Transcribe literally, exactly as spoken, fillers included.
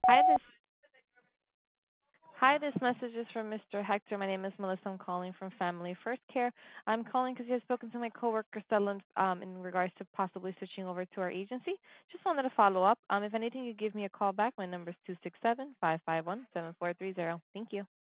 Hi, this Hi, this message is from Mister Hector. My name is Melissa. I'm calling from Family First Care. I'm calling because he has spoken to my coworker Stellan um, in regards to possibly switching over to our agency. Just wanted to follow up. Um, if anything, you give me a call back. My number is two six seven, five five one, seven four three zero. Thank you.